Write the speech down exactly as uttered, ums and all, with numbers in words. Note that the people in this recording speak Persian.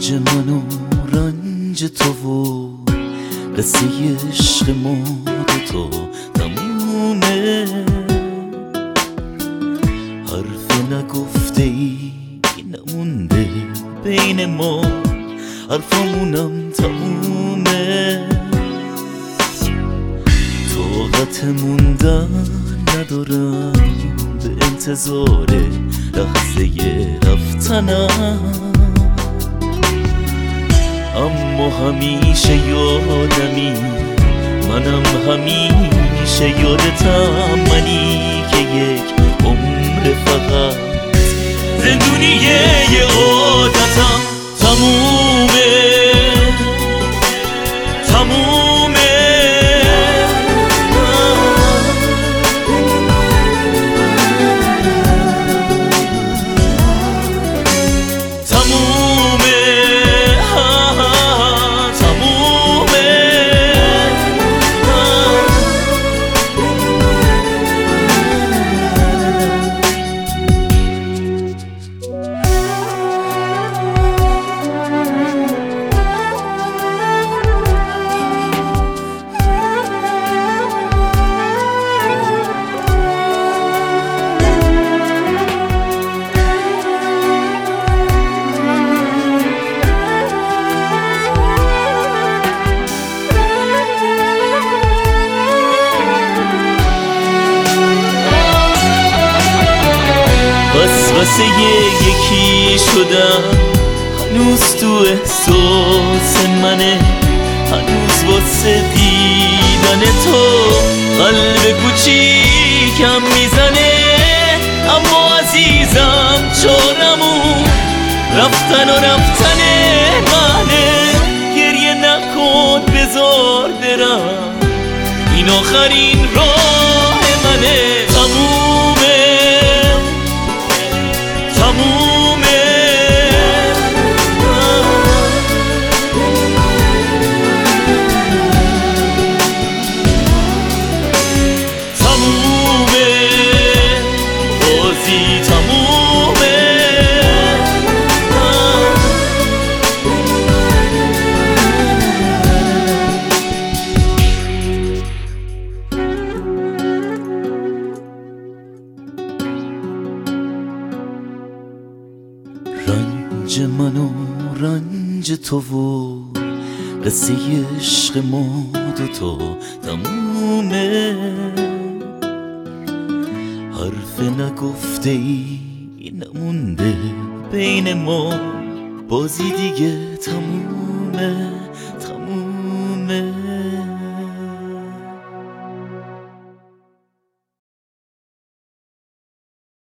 رنج من و رنج تو و قصه عشق ما دوتا تمومه. حرف نگفته ای نمونده بین ما، حرفامونم تمومه. طاقت موندن ندارم به انتظار لحظه رفتنم، اما همیشه یادمی، منم همیشه یادتم، منی که یک عمر فقط زندونیه یه عادتم. تمومه تمومه بس واسه یکی شدم، هنوز تو احساس منه، هنوز واسه دیدن تو قلب کوچیکم میزنه. اما عزیزم چارمون رفتن و رفتن منه، گریه نکن بذار برم، این آخرین راه منه. تمومه تمومه تمومه بازی تمومه. رنج من و رنج تو و قصه عشق ما دوتا تمومه. حرف نگفته ای نمونده بین ما، بازی دیگه تمومه.